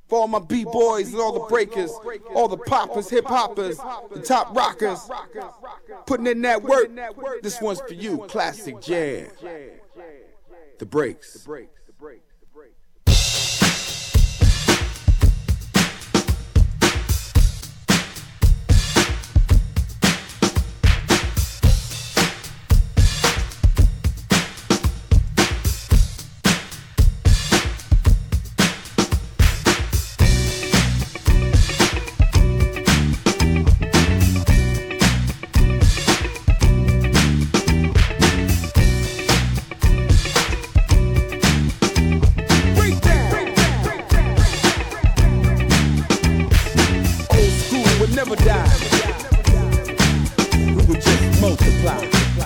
For all my B-boys and all the breakers, all the poppers, hip-hoppers, the top rockers, putting in that work, this one's for you, classic jazz. The breaks. Never die. We would just multiply.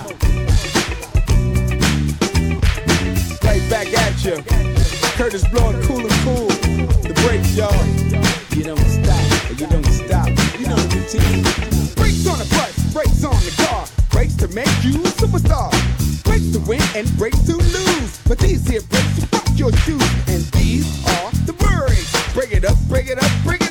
Right back at you. Curtis blowing cool and cool. The brakes, y'all. You don't stop. You don't stop. You know the routine. Brakes on the bus, brakes on the car. Brakes to make you superstar. Brakes to win and brakes to lose. But these here brakes to rock your shoes. And these are the brakes. Break it up, break it up, break it up.